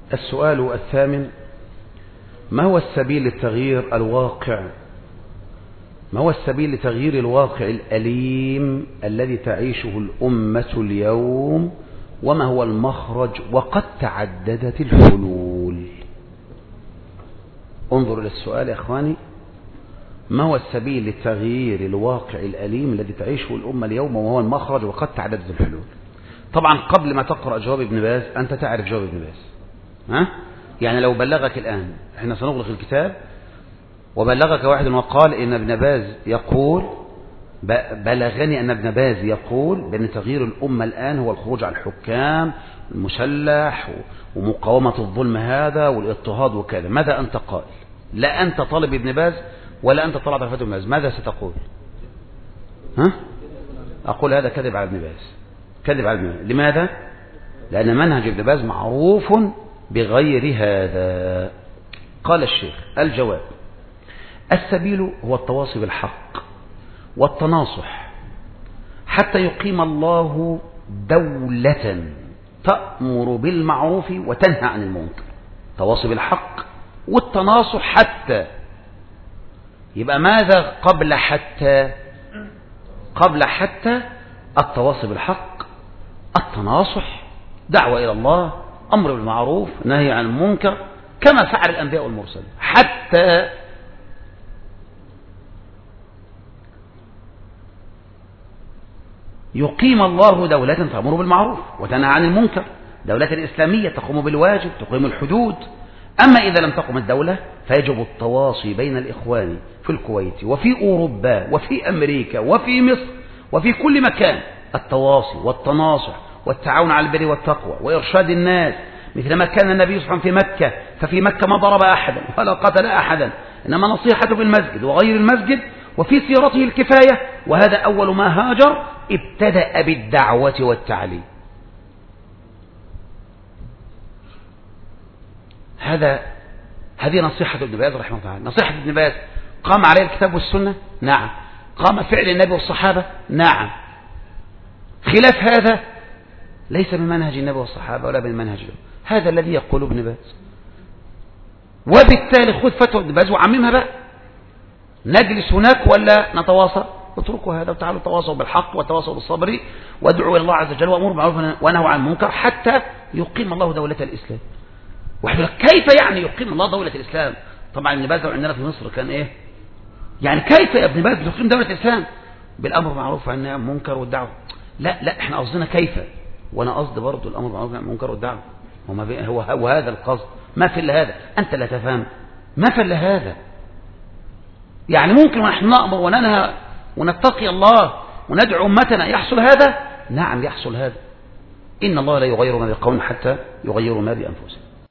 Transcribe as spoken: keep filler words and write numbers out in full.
السؤال الثامن: ما هو السبيل لتغيير الواقع ما هو السبيل لتغيير الواقع الأليم الذي تعيشه الأمة اليوم، وما هو المخرج وقد تعددت الحلول؟ انظروا إلى السؤال يا أخواني. ما هو السبيل لتغيير الواقع الأليم الذي تعيشه الأمة اليوم، وما هو المخرج وقد تعددت الحلول؟ طبعا قبل ما تقرأ جواب ابن باز أنت تعرف جواب ابن باز، ها؟ يعني لو بلغك الآن، احنا سنغلق الكتاب، وبلغك واحد وقال إن ابن باز يقول، بلغني أن ابن باز يقول بأن تغيير الأمة الآن هو الخروج على الحكام المسلح ومقاومة الظلم هذا والاضطهاد وكذا، ماذا أنت قائل؟ لا أنت طالب ابن باز ولا أنت طلعت على فتوى ابن باز، ماذا ستقول؟ ها؟ أقول هذا كذب على ابن باز، كذب على ابن باز. لماذا؟ لأن منهج ابن باز معروف بغير هذا. قال الشيخ: الجواب: السبيل هو التواصي بالحق والتناصح حتى يقيم الله دولة تأمر بالمعروف وتنهى عن المنكر. تواصي بالحق والتناصح حتى، يبقى ماذا قبل حتى؟ قبل حتى التواصي بالحق، التناصح، دعوة إلى الله، أمر بالمعروف، نهي عن المنكر، كما فعل الأنبياء والمرسلين. حتى يقيم الله دولة تأمر بالمعروف وتنهى عن المنكر، دولة إسلامية تقوم بالواجب، تقيم الحدود. أما إذا لم تقم الدولة فيجب التواصي بين الإخوان في الكويت وفي أوروبا وفي أمريكا وفي مصر وفي كل مكان، التواصي والتناصح والتعاون على البر والتقوى وإرشاد الناس، مثلما كان النبي صلى الله عليه وسلم في مكة، ففي مكة ما ضرب أحدا ولا قتل أحدا، إنما نصيحته في المسجد وغير المسجد، وفي سيرته الكفاية. وهذا أول ما هاجر ابتدأ بالدعوة والتعليم. هذا هذه نصيحة ابن باز رحمه الله تعالى. نصيحة ابن باز قام عليه الكتاب والسنة؟ نعم. قام فعل النبي والصحابة؟ نعم. خلاف هذا ليس من منهج النبي والصحابة ولا من منهج له. هذا الذي يقول ابن باز، وبالتالي خذ فتوى ابن باز وعممها بقى. نجلس هناك ولا نتواصل؟ اتركوا هذا وتعالوا تواصوا بالحق وتواصوا بالصبر وادعوا الى الله عز وجل وامروا بالمعروف ونهوا عن المنكر حتى يقيم الله دولة الإسلام. واحد يقول كيف يعني يقيم الله دولة الإسلام؟ طبعا ابن باز عندنا في مصر كان ايه؟ يعني كيف يا ابن باز يقيم دولة الإسلام؟ بالامر بالمعروف والنهي عن المنكر والدعوة. لا لا، احنا قصدنا كيف، وانا قصدي برضه الامر بالمعروف والنهي عن المنكر والدعوة. هو هو هذا القصد، ما في الا هذا. انت لا تفهم، ما في الا هذا. يعني ممكن ونحن نأمر وننهى ونتقي الله وندعو أمتنا يحصل هذا؟ نعم يحصل هذا. إن الله لا يغير ما بقوم حتى يغيروا ما بأنفسهم.